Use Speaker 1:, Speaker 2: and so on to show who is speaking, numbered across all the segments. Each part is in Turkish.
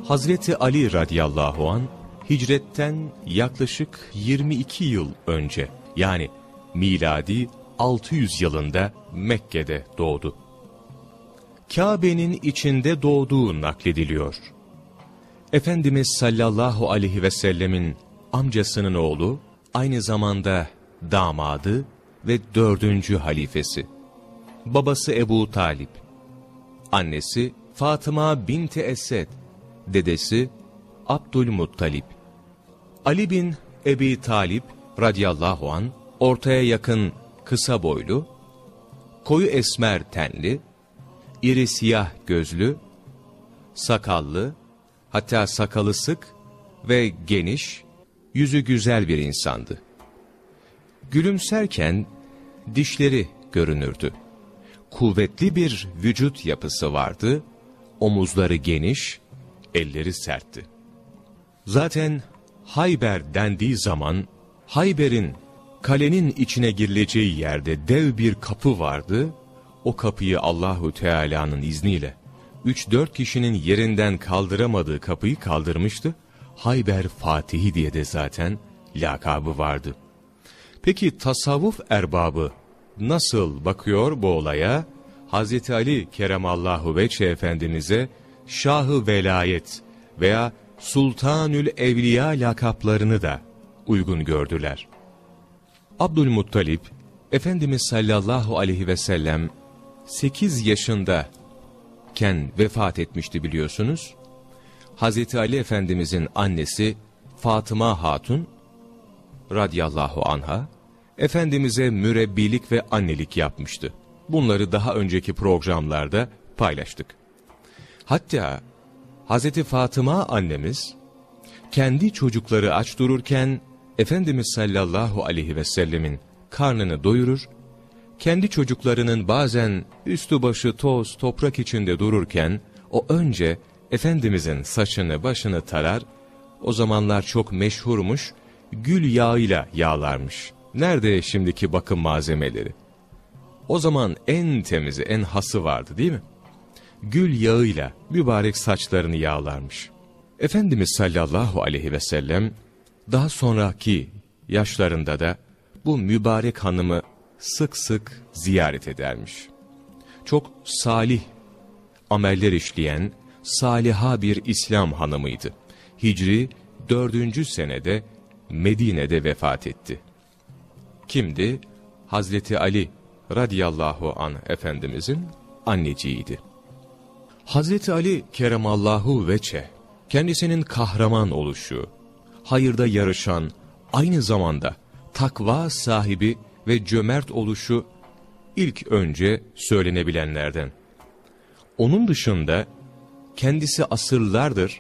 Speaker 1: Hazreti Ali radıyallahu an hicretten yaklaşık 22 yıl önce, yani miladi 600 yılında Mekke'de doğdu. Kabe'nin içinde doğduğu naklediliyor. Efendimiz sallallahu aleyhi ve sellemin amcasının oğlu, aynı zamanda damadı ve 4. halifesi. Babası Ebu Talip, annesi Fatıma binti Esed, dedesi Abdülmuttalip. Ali bin Ebi Talip radıyallahu an ortaya yakın, kısa boylu, koyu esmer tenli, iri siyah gözlü, sakallı, hatta sakalı sık ve geniş, yüzü güzel bir insandı. Gülümserken dişleri görünürdü. Kuvvetli bir vücut yapısı vardı, omuzları geniş, elleri sertti. Zaten Hayber dendiği zaman, Hayber'in kalenin içine girileceği yerde dev bir kapı vardı. O kapıyı Allahu Teala'nın izniyle 3-4 kişinin yerinden kaldıramadığı kapıyı kaldırmıştı. Hayber Fatihi diye de zaten lakabı vardı. Peki tasavvuf erbabı nasıl bakıyor bu olaya? Hazreti Ali Keremallahu Veçhe Efendimiz'e Şah-ı Velayet veya Sultanül Evliya lakaplarını da uygun gördüler. Abdülmuttalip, Efendimiz sallallahu aleyhi ve sellem 8 yaşındayken vefat etmişti biliyorsunuz. Hazreti Ali Efendimizin annesi Fatıma Hatun radıyallahu anha, Efendimiz'e mürebbilik ve annelik yapmıştı. Bunları daha önceki programlarda paylaştık. Hatta Hazreti Fatıma annemiz, kendi çocukları aç dururken, Efendimiz sallallahu aleyhi ve sellemin karnını doyurur, kendi çocuklarının bazen üstü başı toz, toprak içinde dururken, o önce Efendimizin saçını başını tarar, o zamanlar çok meşhurmuş, gül yağıyla yağlarmış. Nerede şimdiki bakım malzemeleri? O zaman en temizi, en hası vardı değil mi? Gül yağıyla mübarek saçlarını yağlarmış. Efendimiz sallallahu aleyhi ve sellem, daha sonraki yaşlarında da bu mübarek hanımı sık sık ziyaret edermiş. Çok salih ameller işleyen, saliha bir İslam hanımıydı. Hicri 4. senede Medine'de vefat etti. Kimdi? Hazreti Ali radıyallahu anh Efendimizin anneciğiydi. Hazreti Ali Keremallahu Veçhe, kendisinin kahraman oluşu, hayırda yarışan, aynı zamanda takva sahibi ve cömert oluşu ilk önce söylenebilenlerden. Onun dışında kendisi asırlardır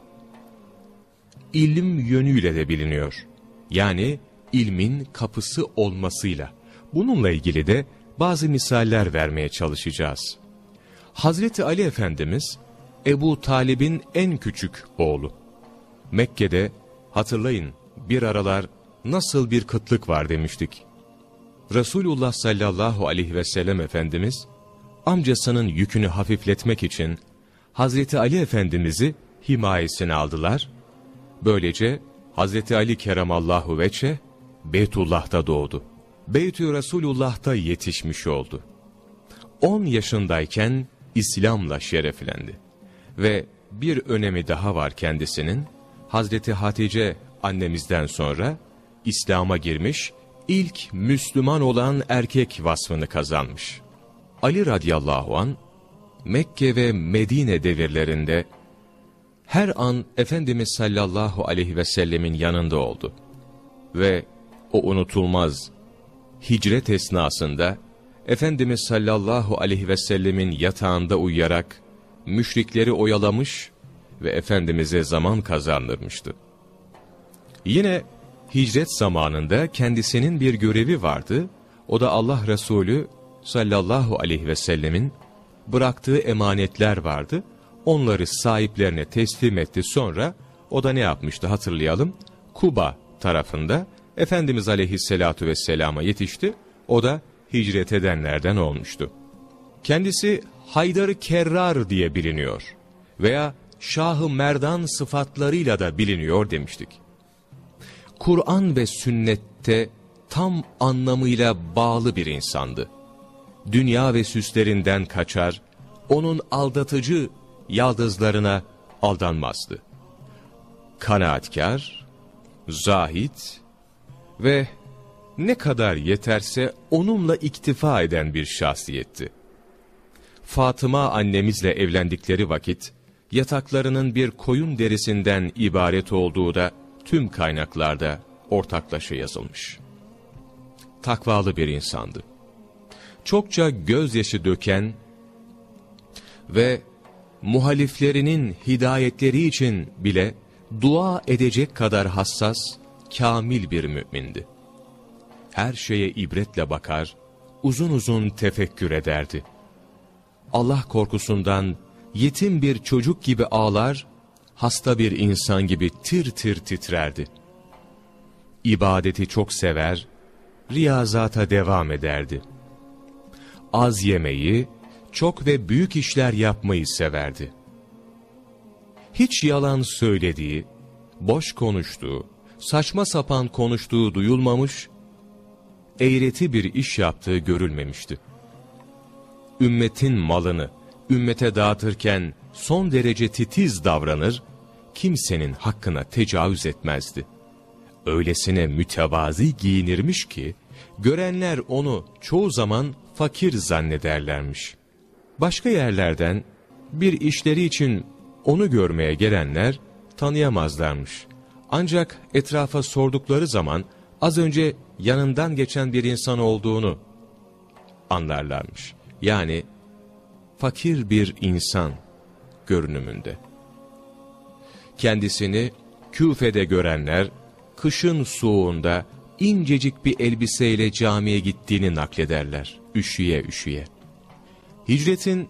Speaker 1: ilim yönüyle de biliniyor. Yani ilmin kapısı olmasıyla. Bununla ilgili de bazı misaller vermeye çalışacağız. Hazreti Ali Efendimiz, Ebu Talib'in en küçük oğlu. Mekke'de hatırlayın bir aralar nasıl bir kıtlık var demiştik. Resulullah sallallahu aleyhi ve sellem Efendimiz, amcasının yükünü hafifletmek için Hazreti Ali Efendimiz'i himayesine aldılar. Böylece Hazreti Ali Keremallahu Veçhe, Beytullah'ta doğdu. Beytü Resulullah'ta yetişmiş oldu. 10 yaşındayken İslam'la şereflendi. Ve bir önemi daha var kendisinin, Hazreti Hatice annemizden sonra İslam'a girmiş, ilk Müslüman olan erkek vasfını kazanmış. Ali radıyallahu an Mekke ve Medine devirlerinde her an Efendimiz sallallahu aleyhi ve sellemin yanında oldu. Ve o unutulmaz hicret esnasında Efendimiz sallallahu aleyhi ve sellemin yatağında uyuyarak müşrikleri oyalamış ve Efendimiz'e zaman kazandırmıştı. Yine hicret zamanında kendisinin bir görevi vardı. O da Allah Resulü sallallahu aleyhi ve sellemin bıraktığı emanetler vardı. Onları sahiplerine teslim etti. Sonra o da ne yapmıştı hatırlayalım. Kuba tarafında Efendimiz aleyhissalatu vesselama yetişti. O da hicret edenlerden olmuştu. Kendisi Haydar-ı Kerrar diye biliniyor. Veya Şah-ı Merdan sıfatlarıyla da biliniyor demiştik. Kur'an ve sünnette tam anlamıyla bağlı bir insandı. Dünya ve süslerinden kaçar, onun aldatıcı yaldızlarına aldanmazdı. Kanaatkar, zahit ve ne kadar yeterse onunla iktifa eden bir şahsiyetti. Fatıma annemizle evlendikleri vakit, yataklarının bir koyun derisinden ibaret olduğu da tüm kaynaklarda ortaklaşa yazılmış. Takvalı bir insandı. Çokça gözyaşı döken ve muhaliflerinin hidayetleri için bile dua edecek kadar hassas, kamil bir mümindi. Her şeye ibretle bakar, uzun uzun tefekkür ederdi. Allah korkusundan yetim bir çocuk gibi ağlar, hasta bir insan gibi tir tir titrerdi. İbadeti çok sever, riyazata devam ederdi. Az yemeyi, çok ve büyük işler yapmayı severdi. Hiç yalan söylediği, boş konuştuğu, saçma sapan konuştuğu duyulmamış, eğreti bir iş yaptığı görülmemişti. Ümmetin malını ümmete dağıtırken son derece titiz davranır, kimsenin hakkına tecavüz etmezdi. Öylesine mütevazi giyinirmiş ki, görenler onu çoğu zaman fakir zannederlermiş. Başka yerlerden bir işleri için onu görmeye gelenler tanıyamazlarmış. Ancak etrafa sordukları zaman az önce yanından geçen bir insan olduğunu anlarlarmış. Yani fakir bir insan görünümünde. Kendisini Küfe'de görenler, kışın soğuğunda incecik bir elbiseyle camiye gittiğini naklederler, üşüye üşüye. Hicretin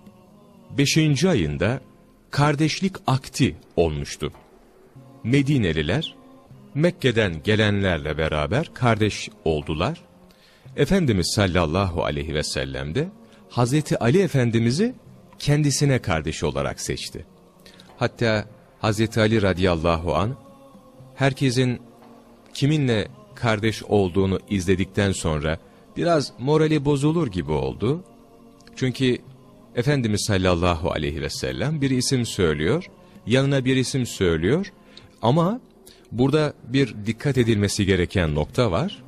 Speaker 1: 5. ayında kardeşlik akti olmuştu. Medineliler, Mekke'den gelenlerle beraber kardeş oldular. Efendimiz sallallahu aleyhi ve sellem de Hazreti Ali Efendimiz'i kendisine kardeş olarak seçti. Hatta Hazreti Ali radıyallahu anh, herkesin kiminle kardeş olduğunu izledikten sonra biraz morali bozulur gibi oldu. Çünkü Efendimiz sallallahu aleyhi ve sellem bir isim söylüyor, yanına bir isim söylüyor ama burada bir dikkat edilmesi gereken nokta var.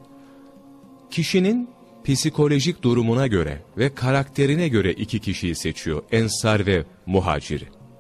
Speaker 1: Kişinin psikolojik durumuna göre ve karakterine göre iki kişiyi seçiyor, Ensar ve Muhacir'i.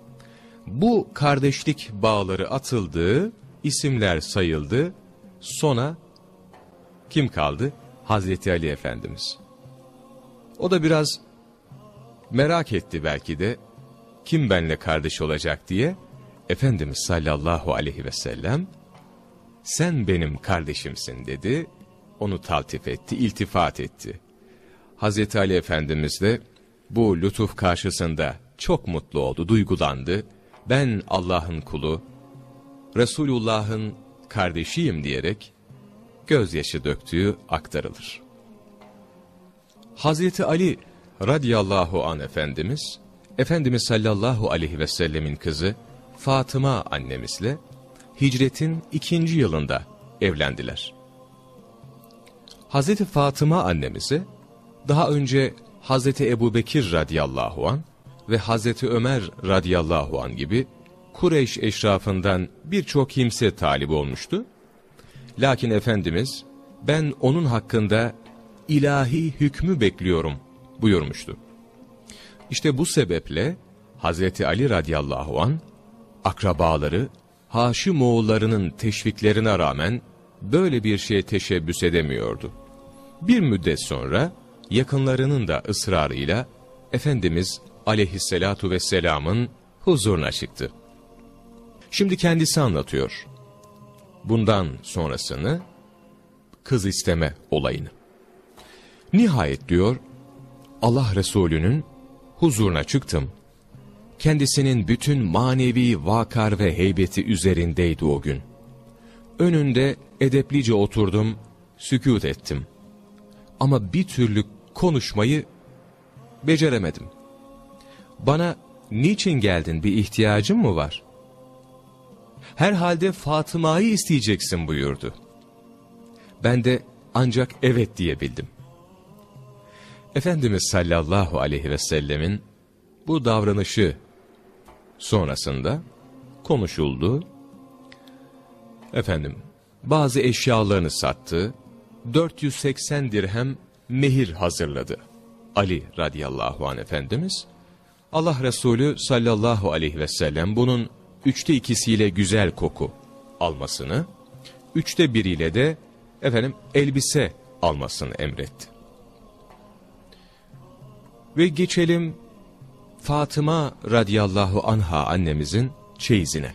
Speaker 1: Bu kardeşlik bağları atıldı, isimler sayıldı, sona kim kaldı? Hazreti Ali Efendimiz. O da biraz merak etti belki de, kim benimle kardeş olacak diye. Efendimiz sallallahu aleyhi ve sellem, sen benim kardeşimsin dedi, onu taltif etti, iltifat etti. Hazreti Ali Efendimiz de bu lütuf karşısında çok mutlu oldu, duygulandı. Ben Allah'ın kulu, Resulullah'ın kardeşiyim diyerek gözyaşı döktüğü aktarılır. Hazreti Ali radıyallahu anh Efendimiz sallallahu aleyhi ve sellemin kızı Fatıma annemizle hicretin 2. yılında evlendiler. Hazreti Fatıma annemizi daha önce Hazreti Ebubekir radıyallahu anh ve Hazreti Ömer radıyallahu anh gibi Kureyş eşrafından birçok kimse talip olmuştu. Lakin Efendimiz, ben onun hakkında ilahi hükmü bekliyorum buyurmuştu. İşte bu sebeple Hazreti Ali radıyallahu anh, akrabaları, Haşimoğullarının teşviklerine rağmen böyle bir şeye teşebbüs edemiyordu. Bir müddet sonra yakınlarının da ısrarıyla Efendimiz aleyhissalatu vesselamın huzuruna çıktı. Şimdi kendisi anlatıyor bundan sonrasını, kız isteme olayını. Nihayet diyor, Allah Resulü'nün huzuruna çıktım. Kendisinin bütün manevi vakar ve heybeti üzerindeydi o gün. Önünde edeplice oturdum, sükût ettim. Ama bir türlü konuşmayı beceremedim. Bana niçin geldin, bir ihtiyacın mı var? Herhalde Fatıma'yı isteyeceksin buyurdu. Ben de ancak evet diyebildim. Efendimiz sallallahu aleyhi ve sellemin bu davranışı sonrasında konuşuldu. Bazı eşyalarını sattı. 480 dirhem mehir hazırladı Ali radıyallahu anh Efendimiz. Allah Resulü sallallahu aleyhi ve sellem bunun 2/3'üyle güzel koku almasını, 1/3'üyle de elbise almasını emretti. Ve geçelim Fatıma radıyallahu anha annemizin çeyizine.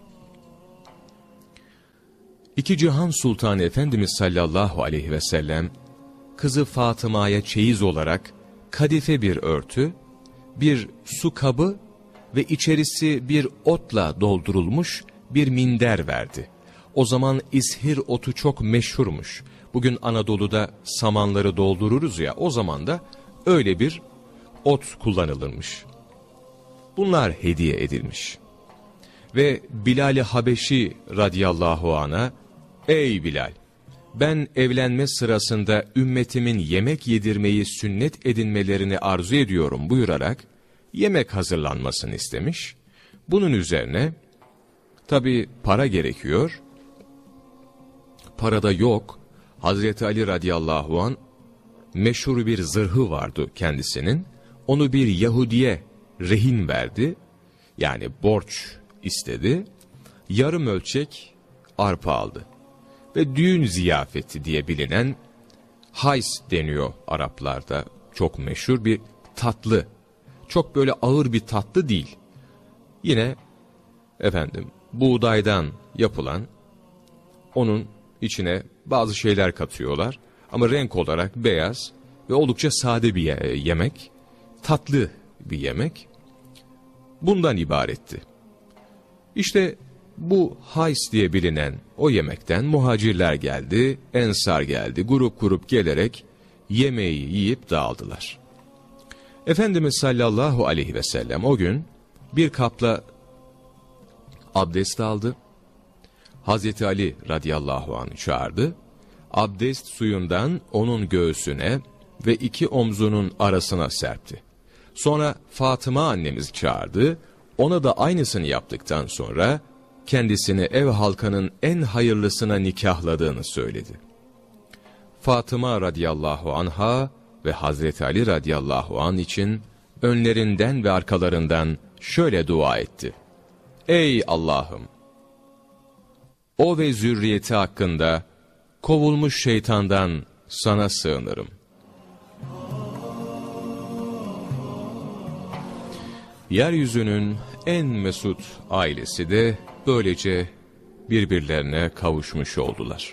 Speaker 1: İki Cihan Sultanı Efendimiz sallallahu aleyhi ve sellem kızı Fatıma'ya çeyiz olarak kadife bir örtü, bir su kabı ve içerisi bir otla doldurulmuş bir minder verdi. O zaman ishir otu çok meşhurmuş. Bugün Anadolu'da samanları doldururuz ya, o zaman da öyle bir ot kullanılırmış. Bunlar hediye edilmiş. Ve Bilal-i Habeşi radıyallahu anh'a, ey Bilal, ben evlenme sırasında ümmetimin yemek yedirmeyi sünnet edinmelerini arzu ediyorum buyurarak yemek hazırlanmasını istemiş. Bunun üzerine tabi para gerekiyor. Parada yok. Hazreti Ali radıyallahu anh meşhur bir zırhı vardı kendisinin. Onu bir Yahudiye rehin verdi. Yani borç istedi. Yarım ölçek arpa aldı. Ve düğün ziyafeti diye bilinen hays deniyor Araplarda. Çok meşhur bir tatlı. Çok böyle ağır bir tatlı değil. Yine buğdaydan yapılan, onun içine bazı şeyler katıyorlar. Ama renk olarak beyaz ve oldukça sade bir yemek. Tatlı bir yemek. Bundan ibaretti. İşte bu hays diye bilinen o yemekten muhacirler geldi, ensar geldi, grup grup gelerek yemeği yiyip dağıldılar. Efendimiz sallallahu aleyhi ve sellem o gün bir kapla abdest aldı. Hazreti Ali radıyallahu anh çağırdı. Abdest suyundan onun göğsüne ve iki omzunun arasına serpti. Sonra Fatıma annemiz çağırdı. Ona da aynısını yaptıktan sonra kendisini ev halkının en hayırlısına nikahladığını söyledi. Fatıma radıyallahu anha ve Hazreti Ali radıyallahu anh için önlerinden ve arkalarından şöyle dua etti. Ey Allah'ım! O ve zürriyeti hakkında kovulmuş şeytandan sana sığınırım. Yeryüzünün en mesut ailesi de böylece birbirlerine kavuşmuş oldular.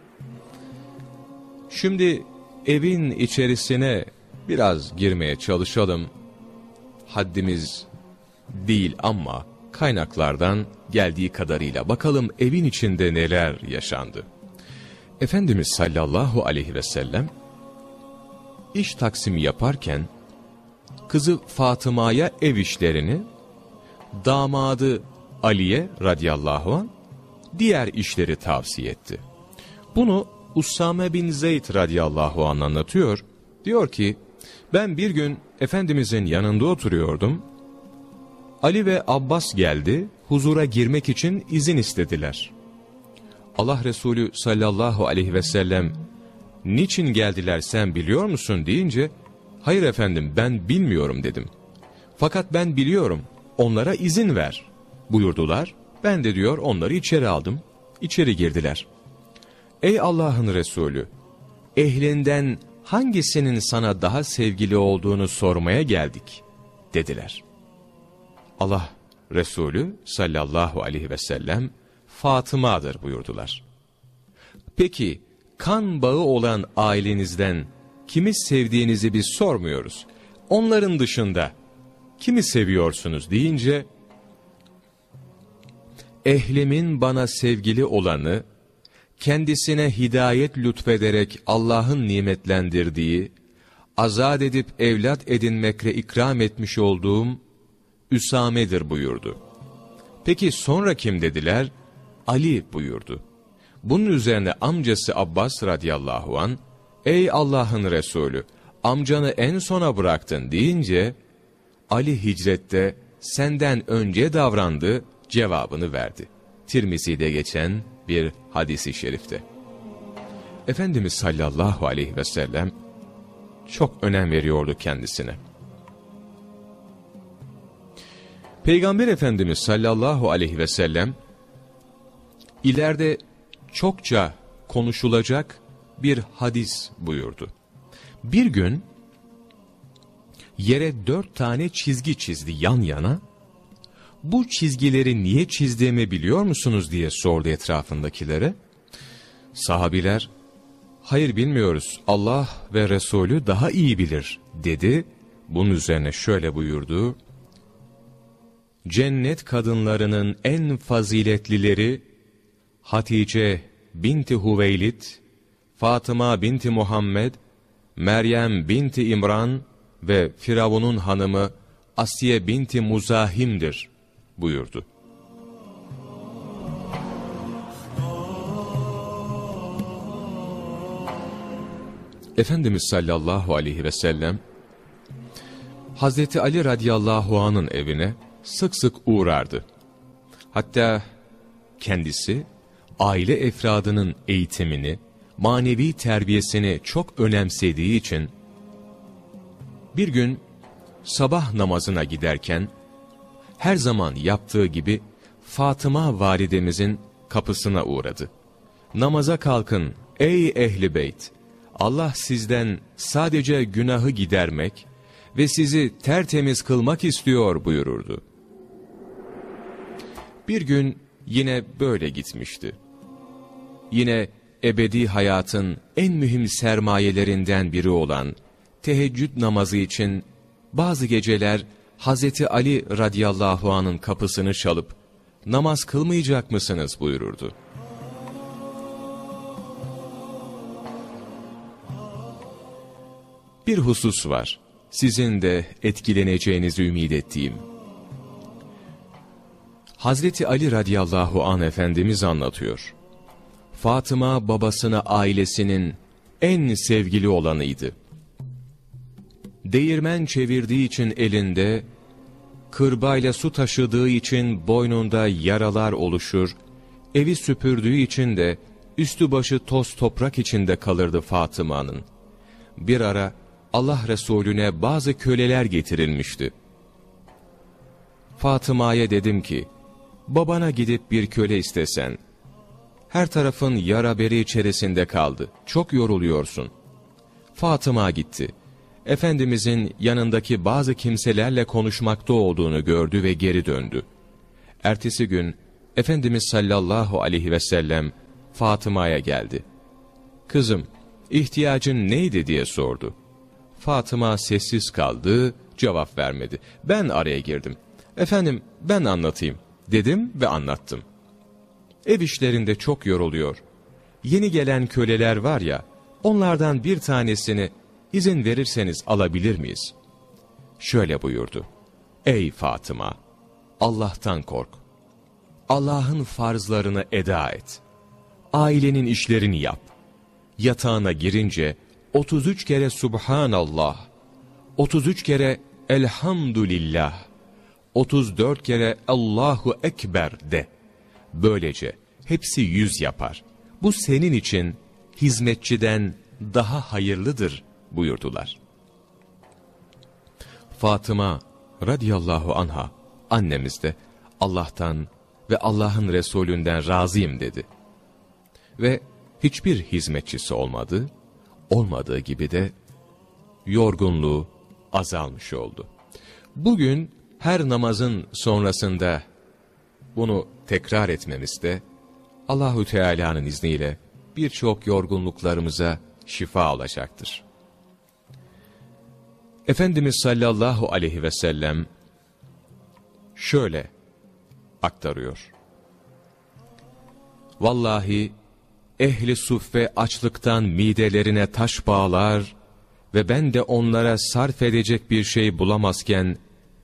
Speaker 1: Şimdi evin içerisine biraz girmeye çalışalım. Haddimiz değil ama kaynaklardan geldiği kadarıyla bakalım evin içinde neler yaşandı. Efendimiz sallallahu aleyhi ve sellem iş taksimi yaparken kızı Fatıma'ya ev işlerini, damadı Ali'ye radıyallahu anh diğer işleri tavsiye etti. Bunu Usame bin Zeyd radıyallahu anh anlatıyor. Diyor ki, ben bir gün Efendimizin yanında oturuyordum. Ali ve Abbas geldi, huzura girmek için izin istediler. Allah Resulü sallallahu aleyhi ve sellem, niçin geldiler sen biliyor musun deyince, hayır efendim ben bilmiyorum dedim. Fakat ben biliyorum, onlara izin ver buyurdular. Ben de diyor onları içeri aldım, içeri girdiler. Ey Allah'ın Resulü, ehlinden hangisinin sana daha sevgili olduğunu sormaya geldik dediler. Allah Resulü sallallahu aleyhi ve sellem Fatıma'dır buyurdular. Peki kan bağı olan ailenizden kimi sevdiğinizi biz sormuyoruz. Onların dışında kimi seviyorsunuz deyince, ehlimin bana sevgili olanı, kendisine hidayet lütfederek Allah'ın nimetlendirdiği, azat edip evlat edinmekle ikram etmiş olduğum Üsame'dir buyurdu. Peki sonra kim dediler? Ali buyurdu. Bunun üzerine amcası Abbas radıyallahu an, ey Allah'ın Resulü, amcanı en sona bıraktın deyince, Ali hicrette senden önce davrandı cevabını verdi. Tirmizi'de geçen bir hadis-i şerifte. Efendimiz sallallahu aleyhi ve sellem çok önem veriyordu kendisine. Peygamber Efendimiz sallallahu aleyhi ve sellem ileride çokça konuşulacak bir hadis buyurdu. Bir gün yere 4 tane çizgi çizdi yan yana. Bu çizgileri niye çizdiğimi biliyor musunuz diye sordu etrafındakilere. Sahabiler, hayır bilmiyoruz, Allah ve Resulü daha iyi bilir dedi. Bunun üzerine şöyle buyurdu. Cennet kadınlarının en faziletlileri Hatice binti Hüveylid, Fatıma binti Muhammed, Meryem binti İmran ve Firavun'un hanımı Asiye binti Muzahim'dir buyurdu. Efendimiz sallallahu aleyhi ve sellem Hazreti Ali radıyallahu anh'ın evine sık sık uğrardı. Hatta kendisi aile efradının eğitimini, manevi terbiyesini çok önemsediği için bir gün sabah namazına giderken her zaman yaptığı gibi Fatıma validemizin kapısına uğradı. Namaza kalkın ey ehli beyt, Allah sizden sadece günahı gidermek ve sizi tertemiz kılmak istiyor buyururdu. Bir gün yine böyle gitmişti. Yine ebedi hayatın en mühim sermayelerinden biri olan teheccüd namazı için bazı geceler Hazreti Ali radıyallahu anh'ın kapısını çalıp namaz kılmayacak mısınız buyururdu. Bir husus var, sizin de etkileneceğinizi ümit ettiğim. Hazreti Ali radıyallahu anh Efendimiz anlatıyor. Fatıma babasına ailesinin en sevgili olanıydı. Değirmen çevirdiği için elinde, kırbayla su taşıdığı için boynunda yaralar oluşur, evi süpürdüğü için de üstü başı toz toprak içinde kalırdı Fatıma'nın. Bir ara Allah Resulüne bazı köleler getirilmişti. Fatıma'ya dedim ki, babana gidip bir köle istesen, her tarafın yara bere içerisinde kaldı, çok yoruluyorsun. Fatıma gitti. Efendimizin yanındaki bazı kimselerle konuşmakta olduğunu gördü ve geri döndü. Ertesi gün Efendimiz sallallahu aleyhi ve sellem Fatıma'ya geldi. Kızım, ihtiyacın neydi diye sordu. Fatıma sessiz kaldı, cevap vermedi. Ben araya girdim. Efendim ben anlatayım dedim ve anlattım. Ev işlerinde çok yoruluyor. Yeni gelen köleler var ya, onlardan bir tanesini izin verirseniz alabilir miyiz? Şöyle buyurdu. Ey Fatıma, Allah'tan kork. Allah'ın farzlarını eda et. Ailenin işlerini yap. Yatağına girince 33 kere Subhanallah, 33 kere Elhamdülillah, 34 kere Allahu Ekber de. Böylece hepsi 100 yapar. Bu senin için hizmetçiden daha hayırlıdır buyurdular. Fatıma radıyallahu anha annemiz de Allah'tan ve Allah'ın Resulünden razıyım dedi. Ve hiçbir hizmetçisi olmadı, olmadığı gibi de yorgunluğu azalmış oldu. Bugün her namazın sonrasında bunu tekrar etmemizde Allahu Teala'nın izniyle birçok yorgunluklarımıza şifa olacaktır. Efendimiz sallallahu aleyhi ve sellem şöyle aktarıyor. Vallahi ehli suffe açlıktan midelerine taş bağlar ve ben de onlara sarf edecek bir şey bulamazken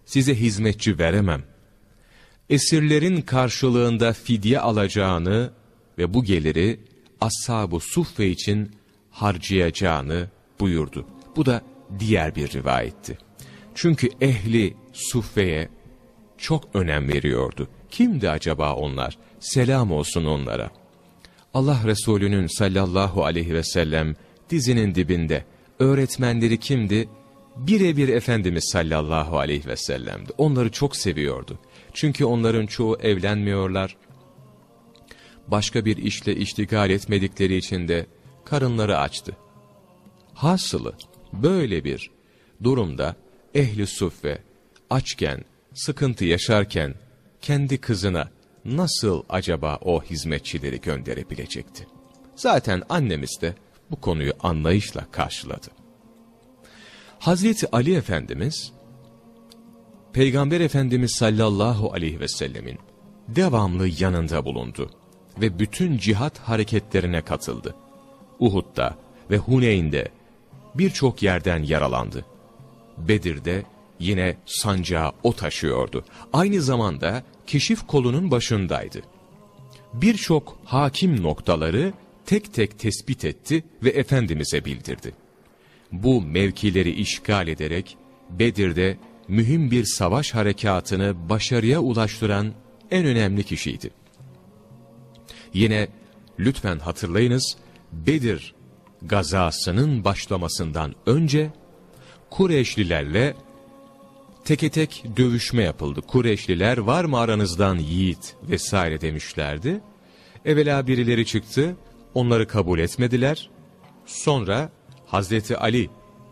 Speaker 1: size hizmetçi veremem. Esirlerin karşılığında fidye alacağını ve bu geliri Ashab-ı Suffe için harcayacağını buyurdu. Bu da diğer bir rivayetti. Çünkü ehli Suffe'ye çok önem veriyordu. Kimdi acaba onlar? Selam olsun onlara. Allah Resulü'nün sallallahu aleyhi ve sellem dizinin dibinde öğretmenleri kimdi? Birebir Efendimiz sallallahu aleyhi ve sellem'di. Onları çok seviyordu. Çünkü onların çoğu evlenmiyorlar. Başka bir işle iştigal etmedikleri için de karınları açtı. Hasılı böyle bir durumda ehli suffe açken, sıkıntı yaşarken kendi kızına nasıl acaba o hizmetçileri gönderebilecekti? Zaten annemiz de bu konuyu anlayışla karşıladı. Hazreti Ali Efendimiz, Peygamber Efendimiz sallallahu aleyhi ve sellemin devamlı yanında bulundu ve bütün cihat hareketlerine katıldı. Uhud'da ve Huneyn'de birçok yerden yaralandı. Bedir'de yine sancağı o taşıyordu. Aynı zamanda keşif kolunun başındaydı. Birçok hakim noktaları tek tek tespit etti ve Efendimiz'e bildirdi. Bu mevkileri işgal ederek Bedir'de mühim bir savaş harekatını başarıya ulaştıran en önemli kişiydi. Yine lütfen hatırlayınız, Bedir gazasının başlamasından önce Kureyşlilerle teke tek dövüşme yapıldı. Kureyşliler var mı aranızdan yiğit vesaire demişlerdi. Evvela birileri çıktı, onları kabul etmediler. Sonra Hazreti Ali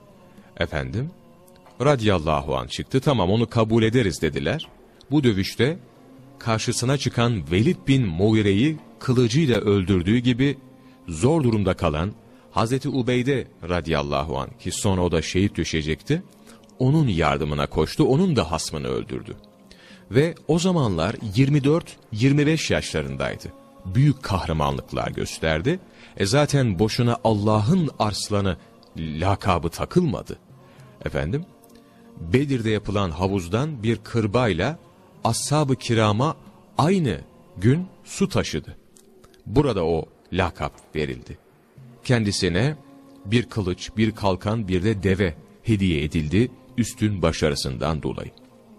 Speaker 1: radiyallahu anh çıktı, tamam onu kabul ederiz dediler. Bu dövüşte karşısına çıkan Velid bin Mugire'yi kılıcıyla öldürdüğü gibi zor durumda kalan Hazreti Ubeyde radiyallahu anh, ki sonra o da şehit düşecekti, onun yardımına koştu, onun da hasmını öldürdü. Ve o zamanlar 24-25 yaşlarındaydı. Büyük kahramanlıklar gösterdi. Zaten boşuna Allah'ın arslanı lakabı takılmadı. Bedir'de yapılan havuzdan bir kırbayla ashab-ı kirama aynı gün su taşıdı. Burada o lakap verildi. Kendisine bir kılıç, bir kalkan, bir de deve hediye edildi üstün başarısından dolayı.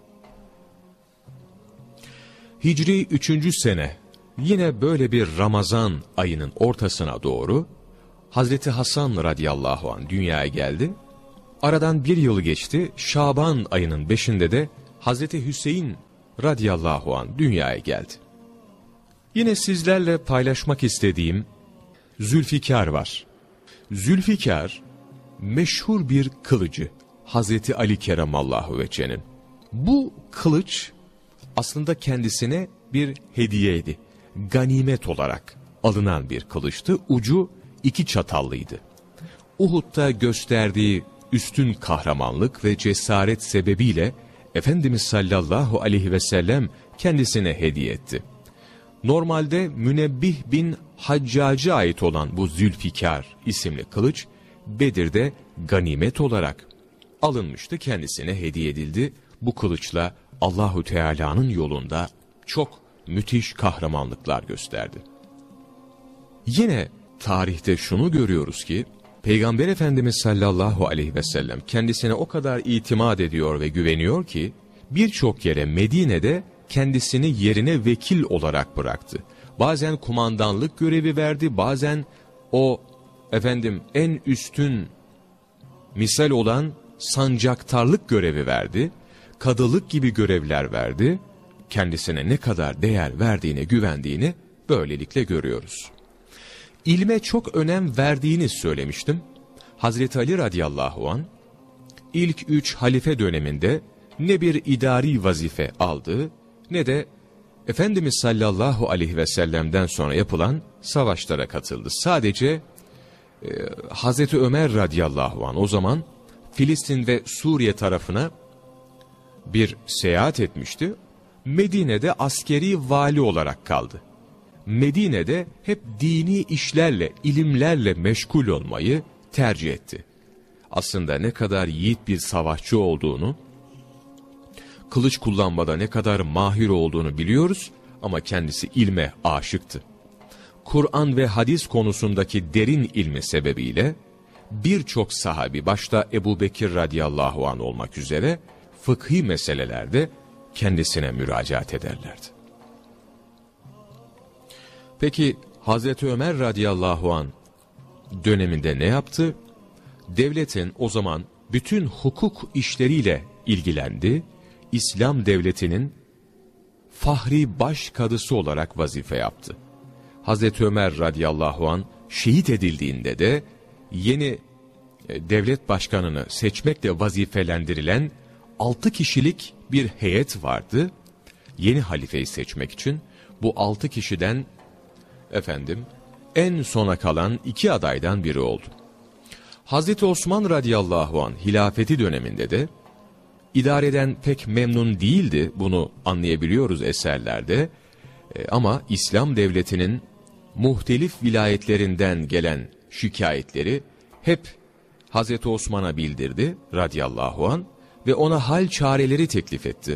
Speaker 1: Hicri 3. sene yine böyle bir Ramazan ayının ortasına doğru Hazreti Hasan radıyallahu anh dünyaya geldi. Aradan bir yıl geçti. Şaban ayının 5'inde de Hazreti Hüseyin radıyallahu anh dünyaya geldi. Yine sizlerle paylaşmak istediğim Zülfikar var. Zülfikar meşhur bir kılıcı Hazreti Ali keremallahu vece'nin. Bu kılıç aslında kendisine bir hediyeydi. Ganimet olarak alınan bir kılıçtı. Ucu 2 çatallıydı. Uhud'da gösterdiği üstün kahramanlık ve cesaret sebebiyle Efendimiz sallallahu aleyhi ve sellem kendisine hediye etti. Normalde Münebbih bin Haccac'a ait olan bu Zülfikar isimli kılıç Bedir'de ganimet olarak alınmıştı, kendisine hediye edildi. Bu kılıçla Allahu Teala'nın yolunda çok müthiş kahramanlıklar gösterdi. Yine tarihte şunu görüyoruz ki Peygamber Efendimiz sallallahu aleyhi ve sellem kendisine o kadar itimat ediyor ve güveniyor ki birçok yere Medine'de kendisini yerine vekil olarak bıraktı. Bazen kumandanlık görevi verdi, bazen en üstün misal olan sancaktarlık görevi verdi, kadılık gibi görevler verdi. Kendisine ne kadar değer verdiğine, güvendiğini böylelikle görüyoruz. İlme çok önem verdiğini söylemiştim. Hazreti Ali radıyallahu anh ilk 3 halife döneminde ne bir idari vazife aldı ne de Efendimiz sallallahu aleyhi ve sellem'den sonra yapılan savaşlara katıldı. Sadece Hazreti Ömer radıyallahu anh o zaman Filistin ve Suriye tarafına bir seyahat etmişti. Medine'de askeri vali olarak kaldı. Medine'de hep dini işlerle, ilimlerle meşgul olmayı tercih etti. Aslında ne kadar yiğit bir savaşçı olduğunu, kılıç kullanmada ne kadar mahir olduğunu biliyoruz ama kendisi ilme aşıktı. Kur'an ve hadis konusundaki derin ilmi sebebiyle birçok sahabi, başta Ebu Bekir radıyallahu anh olmak üzere, fıkhi meselelerde kendisine müracaat ederlerdi. Peki Hazreti Ömer radıyallahu anh döneminde ne yaptı? Devletin o zaman bütün hukuk işleriyle ilgilendi. İslam devletinin fahri baş kadısı olarak vazife yaptı. Hazreti Ömer radıyallahu anh şehit edildiğinde de yeni devlet başkanını seçmekle vazifelendirilen 6 kişilik bir heyet vardı. Yeni halifeyi seçmek için bu 6 kişiden en sona kalan 2 adaydan biri oldu. Hazreti Osman radıyallahu anh hilafeti döneminde de idareden pek memnun değildi, bunu anlayabiliyoruz eserlerde. Ama İslam devletinin muhtelif vilayetlerinden gelen şikayetleri hep Hazreti Osman'a bildirdi radıyallahu anh ve ona hal çareleri teklif etti.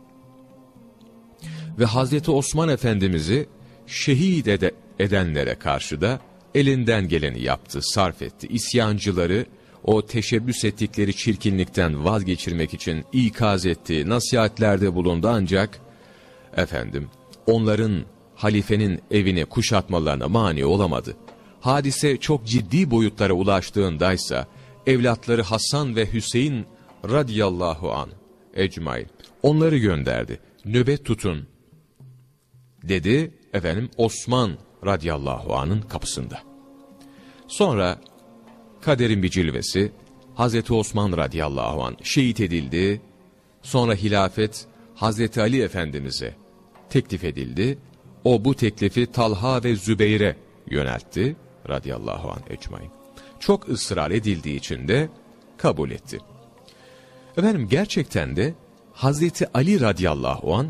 Speaker 1: Ve Hazreti Osman Efendimiz'i şehit edenlere karşı da elinden geleni yaptı, sarf etti. İsyancıları o teşebbüs ettikleri çirkinlikten vazgeçirmek için ikaz etti, nasihatlerde bulundu ancak onların halifenin evini kuşatmalarına mani olamadı. Hadise çok ciddi boyutlara ulaştığındaysa evlatları Hasan ve Hüseyin radıyallahu anh ecmaîn onları gönderdi. Nöbet tutun dedi Osman radıyallahu anh'ın kapısında. Sonra kaderin bir cilvesi, Hazreti Osman radıyallahu anh şehit edildi. Sonra hilafet Hazreti Ali Efendimiz'e teklif edildi. O bu teklifi Talha ve Zübeyir'e yöneltti radıyallahu anh ecmaîn. Çok ısrar edildiği için de kabul etti. Gerçekten de Hazreti Ali radıyallahu anh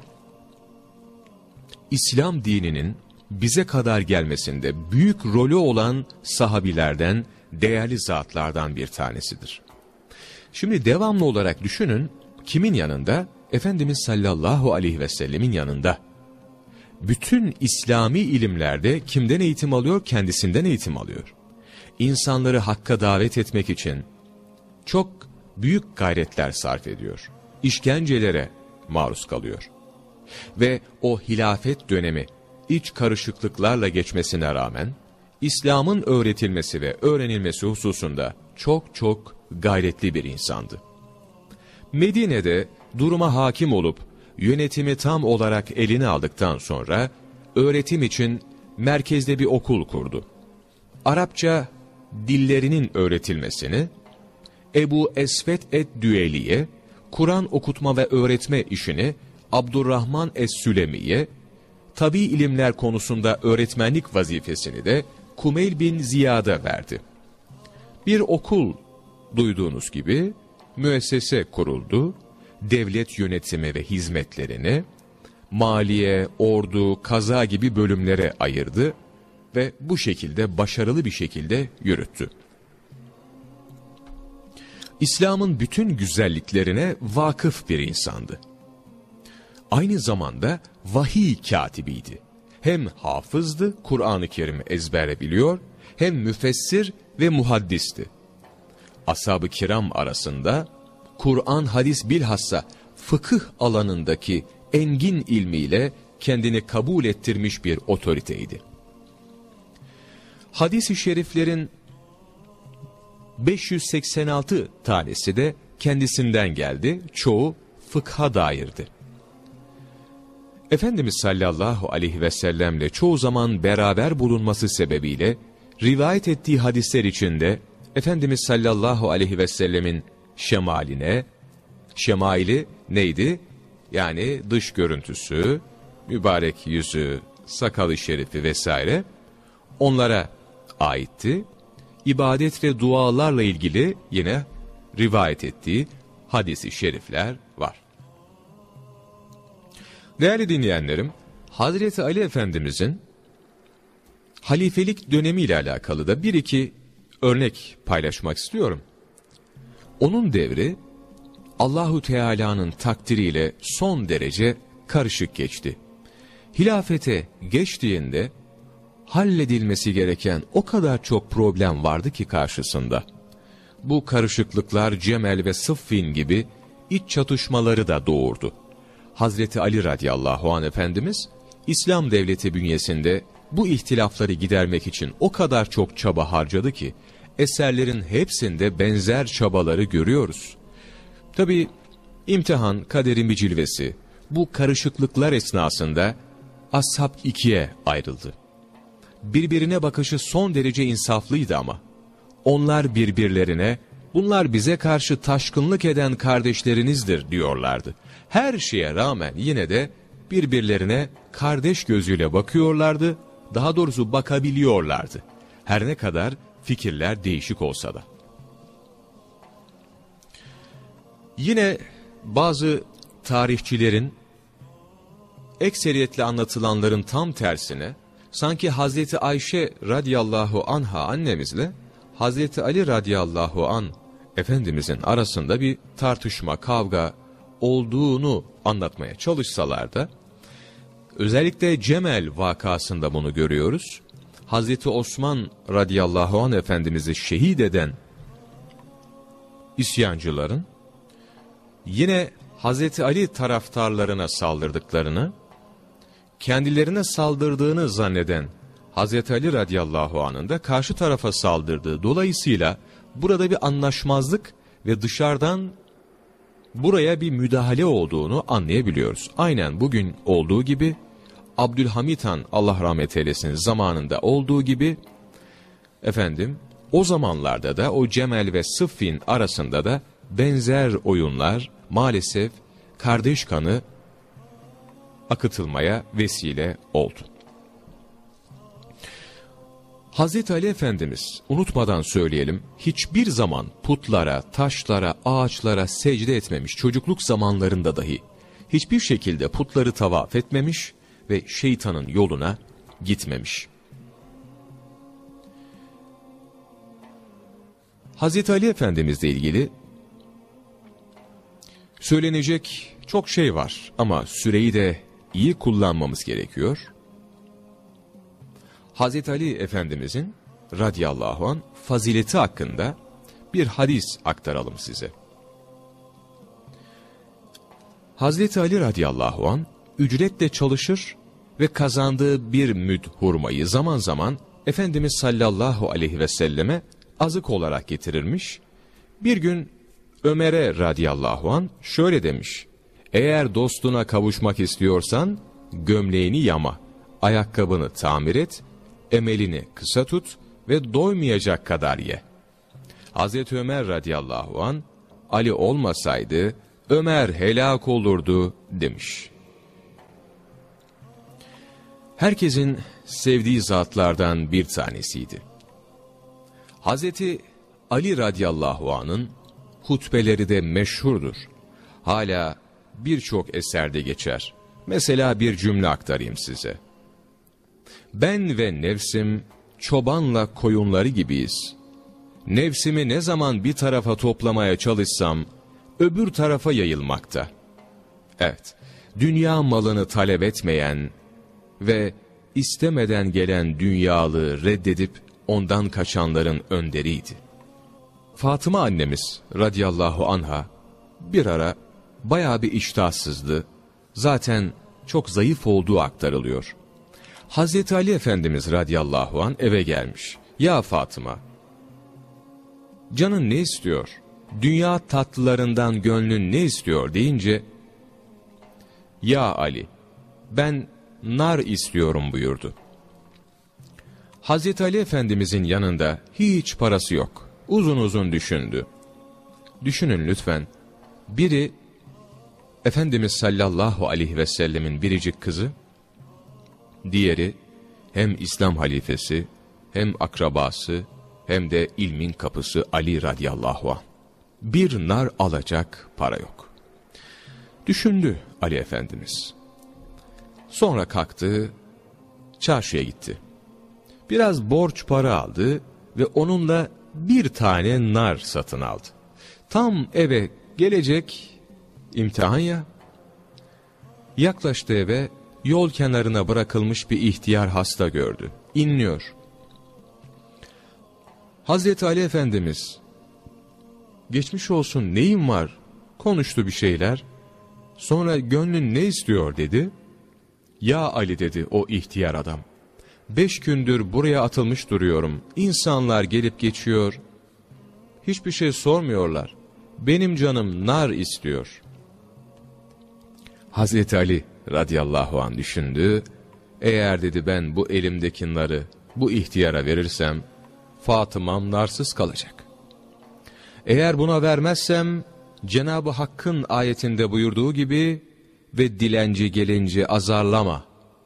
Speaker 1: İslam dininin bize kadar gelmesinde büyük rolü olan sahabilerden, değerli zatlardan bir tanesidir. Şimdi devamlı olarak düşünün, kimin yanında? Efendimiz sallallahu aleyhi ve sellemin yanında. Bütün İslami ilimlerde kimden eğitim alıyor? Kendisinden eğitim alıyor. İnsanları hakka davet etmek için çok büyük gayretler sarf ediyor. İşkencelere maruz kalıyor. Ve o hilafet dönemi iç karışıklıklarla geçmesine rağmen İslam'ın öğretilmesi ve öğrenilmesi hususunda çok gayretli bir insandı. Medine'de duruma hakim olup yönetimi tam olarak eline aldıktan sonra öğretim için merkezde bir okul kurdu. Arapça dillerinin öğretilmesini Ebu Esvet ed-Düeliye, Kur'an okutma ve öğretme işini Abdurrahman es-Sülemiye, tabi ilimler konusunda öğretmenlik vazifesini de Kumeyl bin Ziyad'a verdi. Bir okul, duyduğunuz gibi müessese kuruldu. Devlet yönetimi ve hizmetlerini maliye, ordu, kaza gibi bölümlere ayırdı ve bu şekilde başarılı bir şekilde yürüttü. İslam'ın bütün güzelliklerine vakıf bir insandı. Aynı zamanda vahiy katibiydi. Hem hafızdı, Kur'an-ı Kerim'i ezbere biliyor, hem müfessir ve muhaddisti. Ashab-ı kiram arasında Kur'an, hadis bilhassa fıkıh alanındaki engin ilmiyle kendini kabul ettirmiş bir otoriteydi. Hadis-i şeriflerin 586 tanesi de kendisinden geldi, çoğu fıkha dairdi. Efendimiz sallallahu aleyhi ve sellemle çoğu zaman beraber bulunması sebebiyle rivayet ettiği hadisler içinde Efendimiz sallallahu aleyhi ve sellemin şemaili neydi? Yani dış görüntüsü, mübarek yüzü, sakalı şerifi vesaire onlara aitti. İbadet ve dualarla ilgili yine rivayet ettiği hadis-i şerifler var. Değerli dinleyenlerim, Hazreti Ali Efendimizin halifelik dönemiyle alakalı da bir iki örnek paylaşmak istiyorum. Onun devri Allahu Teala'nın takdiriyle son derece karışık geçti. Hilafete geçtiğinde halledilmesi gereken o kadar çok problem vardı ki karşısında. Bu karışıklıklar Cemel ve Sıffin gibi iç çatışmaları da doğurdu. Hazreti Ali radıyallahu anh Efendimiz, İslam devleti bünyesinde bu ihtilafları gidermek için o kadar çok çaba harcadı ki, eserlerin hepsinde benzer çabaları görüyoruz. Tabi imtihan, kaderin bir cilvesi, bu karışıklıklar esnasında ashab ikiye ayrıldı. Birbirine bakışı son derece insaflıydı ama, onlar birbirlerine, bunlar bize karşı taşkınlık eden kardeşlerinizdir diyorlardı. Her şeye rağmen yine de birbirlerine kardeş gözüyle bakıyorlardı, daha doğrusu bakabiliyorlardı. Her ne kadar fikirler değişik olsa da. Yine bazı tarihçilerin, ekseriyetle anlatılanların tam tersine, sanki Hazreti Ayşe radıyallahu anha annemizle Hazreti Ali radıyallahu an Efendimizin arasında bir tartışma, kavga olduğunu anlatmaya çalışsalar da, özellikle Cemel vakasında bunu görüyoruz. Hazreti Osman radıyallahu anh Efendimiz'i şehit eden isyancıların, yine Hazreti Ali taraftarlarına saldırdıklarını, kendilerine saldırdığını zanneden Hazreti Ali radıyallahu anh'ın da karşı tarafa saldırdığı dolayısıyla burada bir anlaşmazlık ve dışarıdan buraya bir müdahale olduğunu anlayabiliyoruz. Aynen bugün olduğu gibi, Abdülhamit Han Allah rahmet eylesin zamanında olduğu gibi, o zamanlarda da o Cemel ve Sıffin arasında da benzer oyunlar maalesef kardeş kanı akıtılmaya vesile oldu. Hazreti Ali Efendimiz, unutmadan söyleyelim, hiçbir zaman putlara, taşlara, ağaçlara secde etmemiş, çocukluk zamanlarında dahi hiçbir şekilde putları tavaf etmemiş ve şeytanın yoluna gitmemiş. Hazreti Ali Efendimizle ilgili söylenecek çok şey var ama süreyi de iyi kullanmamız gerekiyor. Hazreti Ali Efendimizin radıyallahu anh fazileti hakkında bir hadis aktaralım size. Hazreti Ali radıyallahu anh ücretle çalışır ve kazandığı bir müd hurmayı zaman zaman Efendimiz sallallahu aleyhi ve selleme azık olarak getirirmiş. Bir gün Ömer'e radıyallahu anh şöyle demiş: eğer dostuna kavuşmak istiyorsan gömleğini yama, ayakkabını tamir et, emelini kısa tut ve doymayacak kadar ye. Hazreti Ömer radıyallahu anh, Ali olmasaydı Ömer helak olurdu demiş. Herkesin sevdiği zatlardan bir tanesiydi. Hazreti Ali radıyallahu anh'ın hutbeleri de meşhurdur. Hala birçok eserde geçer. Mesela bir cümle aktarayım size. Ben ve nefsim çobanla koyunları gibiyiz. Nefsimi ne zaman bir tarafa toplamaya çalışsam öbür tarafa yayılmakta. Evet, dünya malını talep etmeyen ve istemeden gelen dünyalığı reddedip ondan kaçanların önderiydi. Fatıma annemiz radıyallahu anha bir ara bayağı bir iştahsızdı. Zaten çok zayıf olduğu aktarılıyor. Hazreti Ali Efendimiz radıyallahu anh eve gelmiş. Ya Fatıma, canın ne istiyor? Dünya tatlılarından gönlün ne istiyor deyince, ya Ali, ben nar istiyorum buyurdu. Hazreti Ali Efendimizin yanında hiç parası yok. Uzun uzun düşündü. Düşünün lütfen. Biri Efendimiz sallallahu aleyhi ve sellemin biricik kızı, diğeri hem İslam halifesi, hem akrabası, hem de ilmin kapısı Ali radıyallahu anh. Bir nar alacak para yok. Düşündü Ali Efendimiz. Sonra kalktı, çarşıya gitti. Biraz borç para aldı ve onunla bir tane nar satın aldı. Tam eve gelecek, İmtihan ya. Yaklaştı eve, yol kenarına bırakılmış bir ihtiyar hasta gördü. İnliyor. Hazreti Ali Efendimiz, geçmiş olsun, neyin var? Konuştu bir şeyler. Sonra gönlün ne istiyor dedi. Ya Ali dedi o ihtiyar adam. 5 gündür buraya atılmış duruyorum. İnsanlar gelip geçiyor. Hiçbir şey sormuyorlar. Benim canım nar istiyor. Hazreti Ali radıyallahu anh düşündü. Eğer dedi ben bu elimdeki narı bu ihtiyara verirsem Fatıma'm narsız kalacak. Eğer buna vermezsem Cenab-ı Hakk'ın ayetinde buyurduğu gibi ve dilenci gelince azarlama.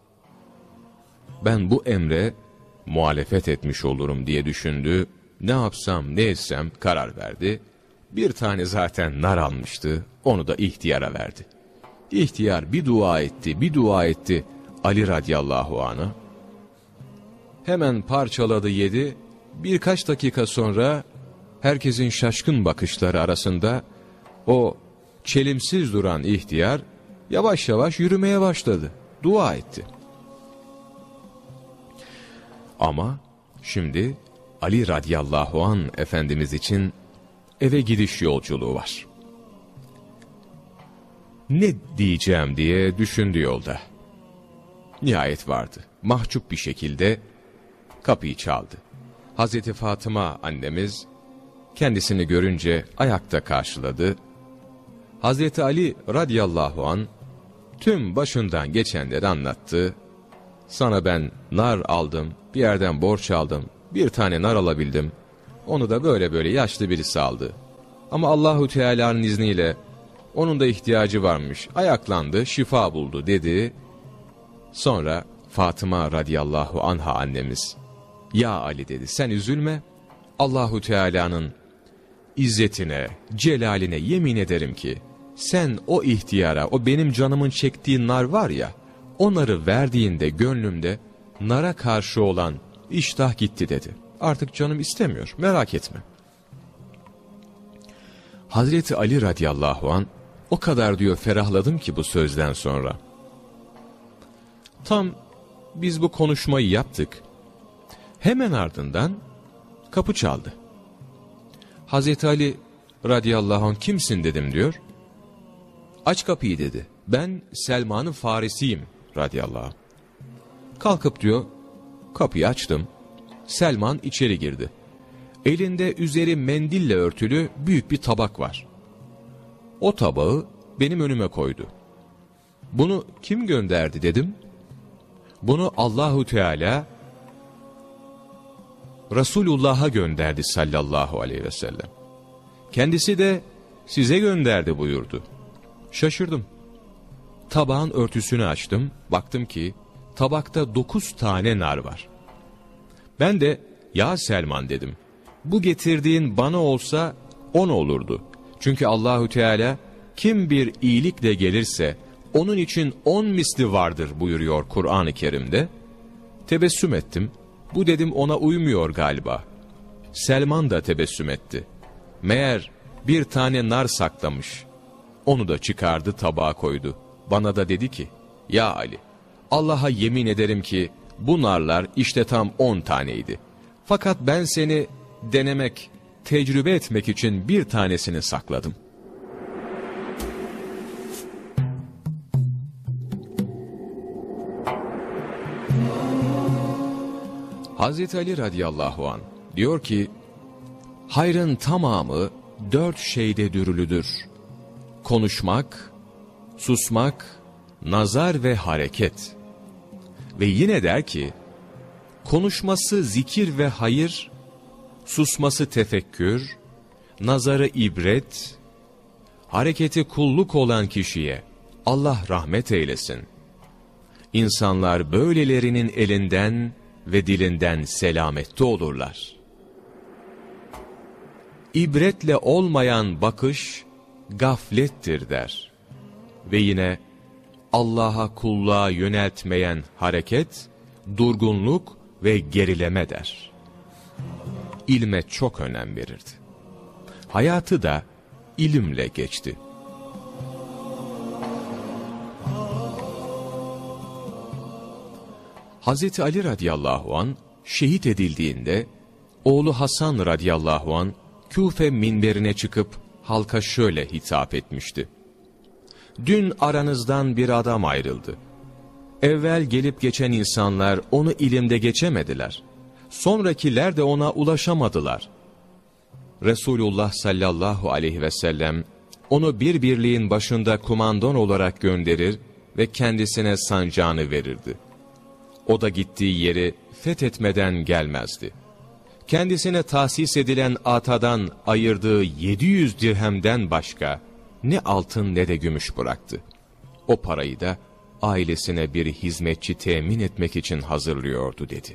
Speaker 1: Ben bu emre muhalefet etmiş olurum diye düşündü. Ne yapsam ne etsem karar verdi. Bir tane zaten nar almıştı, onu da ihtiyara verdi. İhtiyar bir dua etti, bir dua etti Ali radıyallahu anh'a. Hemen parçaladı yedi. Birkaç dakika sonra herkesin şaşkın bakışları arasında o çelimsiz duran ihtiyar yavaş yavaş yürümeye başladı. Dua etti. Ama şimdi Ali radıyallahu anh Efendimiz için eve gidiş yolculuğu var. Ne diyeceğim diye düşündü yolda. Nihayet vardı. Mahcup bir şekilde kapıyı çaldı. Hazreti Fatıma annemiz kendisini görünce ayakta karşıladı. Hazreti Ali radıyallahu anh tüm başından geçenleri anlattı. Sana ben nar aldım, bir yerden borç aldım, bir tane nar alabildim. Onu da böyle böyle yaşlı birisi aldı. Ama Allahu Teala'nın izniyle onun da ihtiyacı varmış. Ayaklandı, şifa buldu dedi. Sonra Fatıma radıyallahu anha annemiz, ya Ali dedi, sen üzülme. Allahu Teala'nın izzetine, celaline yemin ederim ki sen o ihtiyara, o benim canımın çektiği nar var ya, o narı verdiğinde gönlümde nara karşı olan iştah gitti dedi. Artık canım istemiyor, merak etme. Hazreti Ali radıyallahu anh o kadar diyor ferahladım ki bu sözden sonra. Tam biz bu konuşmayı yaptık. Hemen ardından kapı çaldı. Hazreti Ali radıyallahu anh kimsin dedim diyor. Aç kapıyı dedi. Ben Selman-ı Farisiyim radıyallahu anh. Kalkıp diyor kapıyı açtım. Selman içeri girdi. Elinde üzeri mendille örtülü büyük bir tabak var. O tabağı benim önüme koydu. Bunu kim gönderdi dedim. Bunu Allahu Teala Resulullah'a gönderdi sallallahu aleyhi ve sellem. Kendisi de size gönderdi buyurdu. Şaşırdım. Tabağın örtüsünü açtım. Baktım ki tabakta 9 tane nar var. Ben de ya Selman dedim. Bu getirdiğin bana olsa 10 olurdu. Çünkü Allahu Teala kim bir iyilikle gelirse onun için 10 misli vardır buyuruyor Kur'an-ı Kerim'de. Tebessüm ettim. Bu dedim ona uymuyor galiba. Selman da tebessüm etti. Meğer bir tane nar saklamış. Onu da çıkardı tabağa koydu. Bana da dedi ki ya Ali, Allah'a yemin ederim ki bu narlar işte tam 10 taneydi. Fakat ben seni denemek, tecrübe etmek için bir tanesini sakladım. Hazreti Ali radıyallahu anh diyor ki, hayrın tamamı 4 şeyde dürülüdür. Konuşmak, susmak, nazar ve hareket. Ve yine der ki, konuşması zikir ve hayır, susması tefekkür, nazarı ibret, hareketi kulluk olan kişiye Allah rahmet eylesin. İnsanlar böylelerinin elinden ve dilinden selamette olurlar. İbretle olmayan bakış gaflettir der. Ve yine Allah'a kulluğa yöneltmeyen hareket durgunluk ve gerileme der. İlme çok önem verirdi. Hayatı da ilimle geçti. Hazreti Ali radıyallahu an şehit edildiğinde oğlu Hasan radıyallahu an Küfe minberine çıkıp halka şöyle hitap etmişti: "Dün aranızdan bir adam ayrıldı. Evvel gelip geçen insanlar onu ilimde geçemediler. Sonrakiler de ona ulaşamadılar. Resulullah sallallahu aleyhi ve sellem onu bir birliğin başında kumandan olarak gönderir ve kendisine sancağını verirdi. O da gittiği yeri fethetmeden gelmezdi. Kendisine tahsis edilen atadan ayırdığı 700 dirhemden başka ne altın ne de gümüş bıraktı. O parayı da ailesine bir hizmetçi temin etmek için hazırlıyordu" dedi.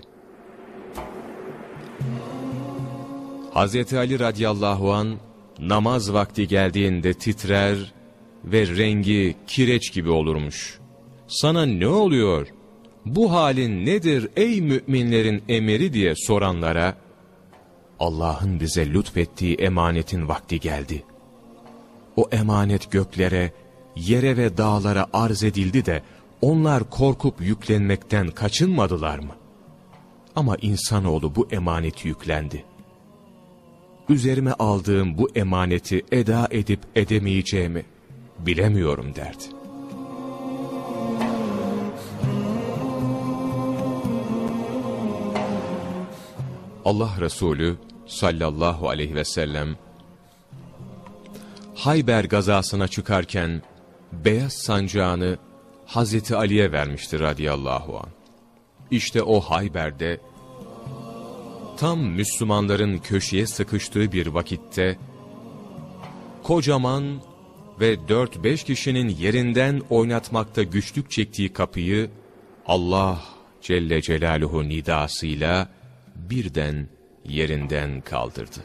Speaker 1: Hazreti Ali radıyallahu an namaz vakti geldiğinde titrer ve rengi kireç gibi olurmuş. "Sana ne oluyor? Bu halin nedir ey müminlerin emiri?" diye soranlara, "Allah'ın bize lütfettiği emanetin vakti geldi. O emanet göklere, yere ve dağlara arz edildi de onlar korkup yüklenmekten kaçınmadılar mı? Ama insanoğlu bu emaneti yüklendi. Üzerime aldığım bu emaneti eda edip edemeyeceğimi bilemiyorum" derdi. Allah Resulü sallallahu aleyhi ve sellem Hayber gazasına çıkarken beyaz sancağını Hazreti Ali'ye vermiştir radıyallahu anh. İşte o Hayber'de tam Müslümanların köşeye sıkıştığı bir vakitte kocaman ve 4-5 kişinin yerinden oynatmakta güçlük çektiği kapıyı Allah Celle Celaluhu nidasıyla birden yerinden kaldırdı.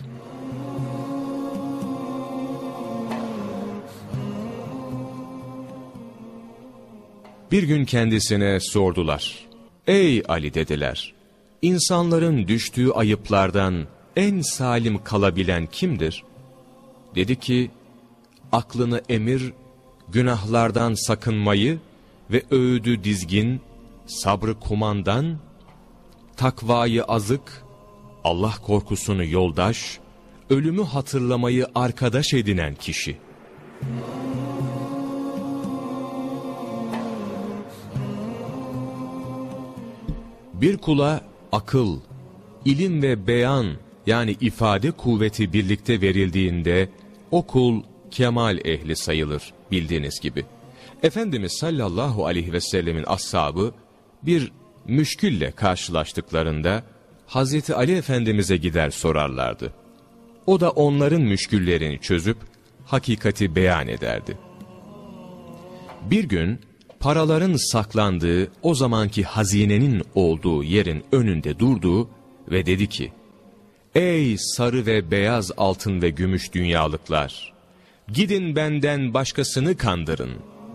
Speaker 1: Bir gün kendisine sordular. "Ey Ali" dediler, "İnsanların düştüğü ayıplardan en salim kalabilen kimdir?" Dedi ki, "Aklını emir, günahlardan sakınmayı ve öğüdü dizgin, sabrı kumandan, takvayı azık, Allah korkusunu yoldaş, ölümü hatırlamayı arkadaş edinen kişi." Bir kula akıl, ilim ve beyan yani ifade kuvveti birlikte verildiğinde o kul kemal ehli sayılır bildiğiniz gibi. Efendimiz sallallahu aleyhi ve sellemin ashabı bir müşkülle karşılaştıklarında Hazreti Ali Efendimiz'e gider sorarlardı. O da onların müşküllerini çözüp hakikati beyan ederdi. Bir gün paraların saklandığı o zamanki hazinenin olduğu yerin önünde durdu ve dedi ki, "Ey sarı ve beyaz altın ve gümüş dünyalıklar! Gidin benden başkasını kandırın."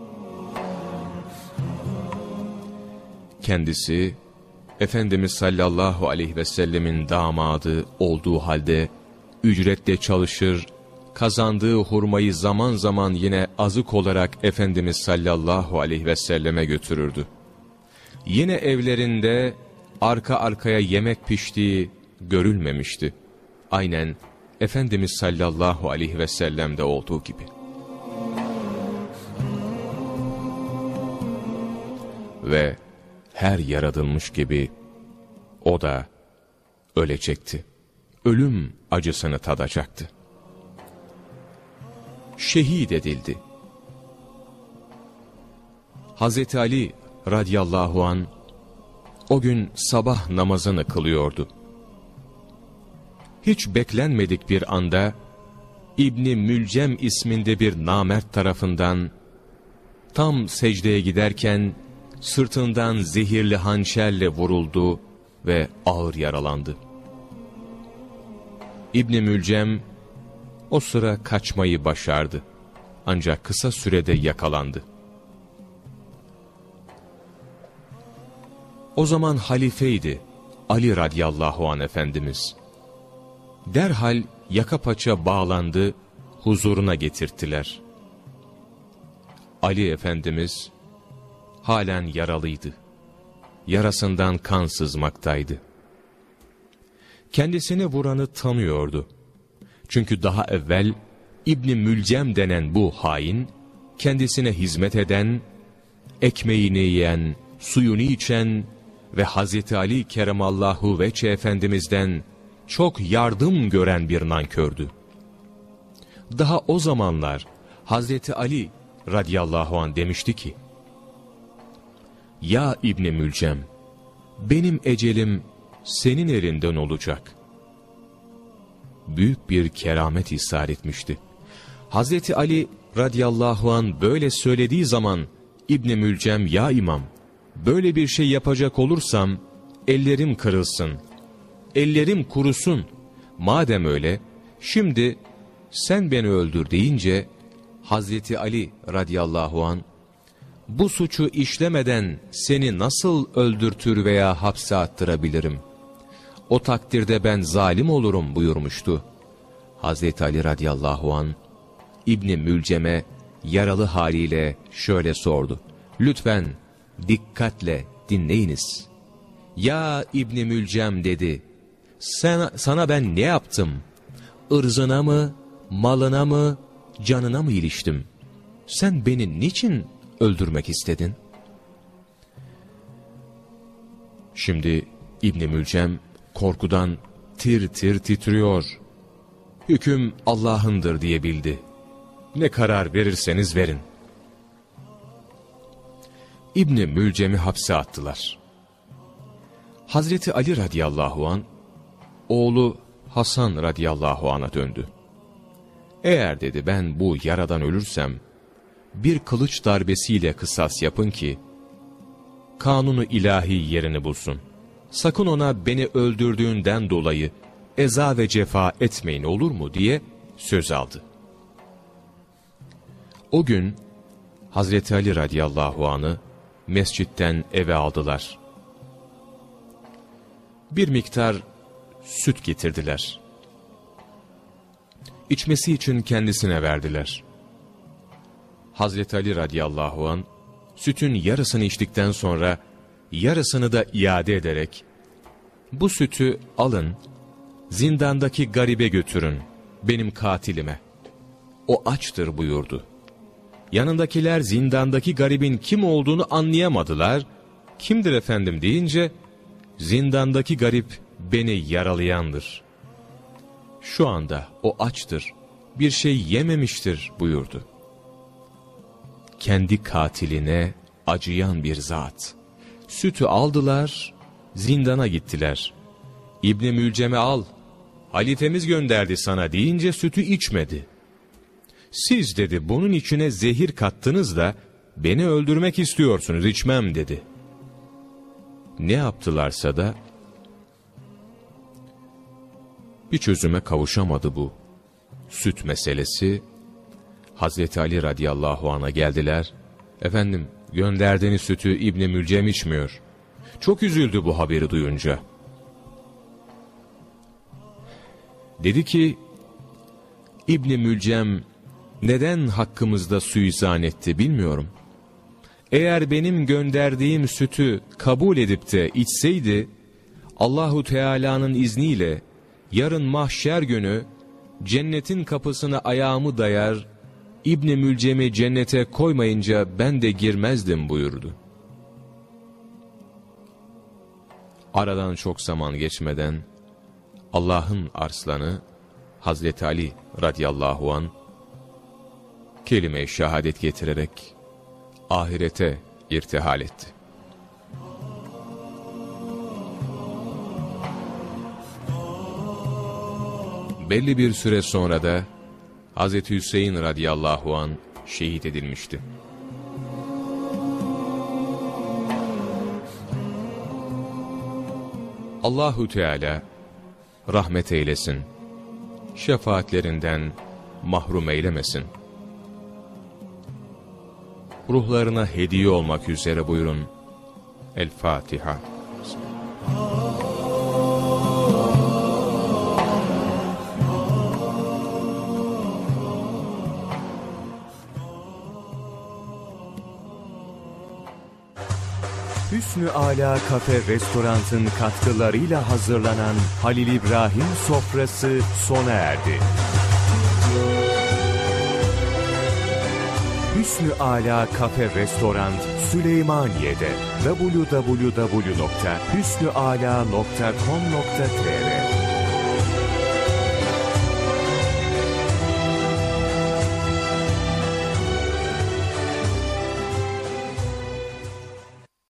Speaker 1: Kendisi, Efendimiz sallallahu aleyhi ve sellemin damadı olduğu halde ücretle çalışır, kazandığı hurmayı zaman zaman yine azık olarak Efendimiz sallallahu aleyhi ve selleme götürürdü. Yine evlerinde arka arkaya yemek piştiği görülmemişti. Aynen Efendimiz sallallahu aleyhi ve sellem'de olduğu gibi. Ve her yaratılmış gibi o da ölecekti. Ölüm acısını tadacaktı. Şehit edildi. Hazreti Ali radıyallahu an o gün sabah namazını kılıyordu. Hiç beklenmedik bir anda İbni Mülcem isminde bir namert tarafından tam secdeye giderken sırtından zehirli hançerle vuruldu ve ağır yaralandı. İbni Mülcem o sıra kaçmayı başardı. Ancak kısa sürede yakalandı. O zaman halifeydi Ali radıyallahu anh Efendimiz. Derhal yaka paça bağlandı, huzuruna getirttiler. Ali Efendimiz halen yaralıydı. yarasından kan sızmaktaydı. Kendisini vuranı tanıyordu. Çünkü daha evvel İbn-i Mülcem denen bu hain, kendisine hizmet eden, ekmeğini yiyen, suyunu içen ve Hazreti Ali Keremallahu Veçhe Efendimiz'den çok yardım gören bir nankördü. Daha o zamanlar Hazreti Ali radıyallahu anh demişti ki, "Ya İbn-i Mülcem, benim ecelim senin elinden olacak." Büyük bir keramet ishar etmişti. Hazreti Ali radıyallahu anh böyle söylediği zaman İbn-i Mülcem, "Ya İmam, böyle bir şey yapacak olursam ellerim kırılsın, ellerim kurusun. Madem öyle, şimdi sen beni öldür" deyince Hazreti Ali radıyallahu anh, "Bu suçu işlemeden seni nasıl öldürtür veya hapse attırabilirim? O takdirde ben zalim olurum" buyurmuştu. Hazreti Ali radıyallahu anh, İbn-i Mülcem'e yaralı haliyle şöyle sordu: "Lütfen dikkatle dinleyiniz." "Ya İbn-i Mülcem," dedi, sana ben ne yaptım? Irzına mı, malına mı, canına mı iliştim? Sen beni niçin öldürmek istedin?" Şimdi İbn-i Mülcem korkudan tir tir titriyor. "Hüküm Allah'ındır" diyebildi. "Ne karar verirseniz verin." İbn-i Mülcem'i hapse attılar. Hazreti Ali radıyallahu anh, oğlu Hasan radıyallahu anh'a döndü. "Eğer," dedi, "ben bu yaradan ölürsem, bir kılıç darbesiyle kısas yapın ki, kanunu ilahi yerini bulsun. Sakın ona beni öldürdüğünden dolayı eza ve cefa etmeyin, olur mu?" diye söz aldı. O gün Hazreti Ali radıyallahu anh'ı mescitten eve aldılar. Bir miktar süt getirdiler. İçmesi için kendisine verdiler. Hazreti Ali radıyallahu anh, sütün yarısını içtikten sonra yarısını da iade ederek, "Bu sütü alın, zindandaki garibe götürün, benim katilime. O açtır" buyurdu. Yanındakiler zindandaki garibin kim olduğunu anlayamadılar. "Kimdir efendim?" deyince, "Zindandaki garip beni yaralayandır. Şu anda o açtır, bir şey yememiştir" buyurdu. Kendi katiline acıyan bir zat. Sütü aldılar, zindana gittiler. "İbn-i Mülcem'i al, halifemiz gönderdi sana" deyince sütü içmedi. "Siz," dedi, "bunun içine zehir kattınız da beni öldürmek istiyorsunuz, içmem" dedi. Ne yaptılarsa da bir çözüme kavuşamadı bu süt meselesi. Hazreti Ali radıyallahu anh'a geldiler. "Efendim, gönderdiğiniz sütü İbn-i Mülcem içmiyor." Çok üzüldü bu haberi duyunca. Dedi ki, "İbn-i Mülcem neden hakkımızda suizan etti bilmiyorum. Eğer benim gönderdiğim sütü kabul edip de içseydi, Allahu Teala'nın izniyle yarın mahşer günü cennetin kapısına ayağımı dayar, İbn-i Mülcem'i cennete koymayınca ben de girmezdim" buyurdu. Aradan çok zaman geçmeden Allah'ın arslanı Hazreti Ali radıyallahu anh kelime-i şehadet getirerek ahirete irtihal etti. Belli bir süre sonra da Hazreti Hüseyin radıyallahu anh şehit edilmişti. Allahu Teala rahmet eylesin, şefaatlerinden mahrum eylemesin. Ruhlarına hediye olmak üzere buyurun. El Fatiha. Hüsnü Ala Kafe Restorant'ın katkılarıyla hazırlanan Halil İbrahim Sofrası sona erdi. Hüsnü Ala Kafe Restoran Süleymaniye'de www.hüsnüala.com.tr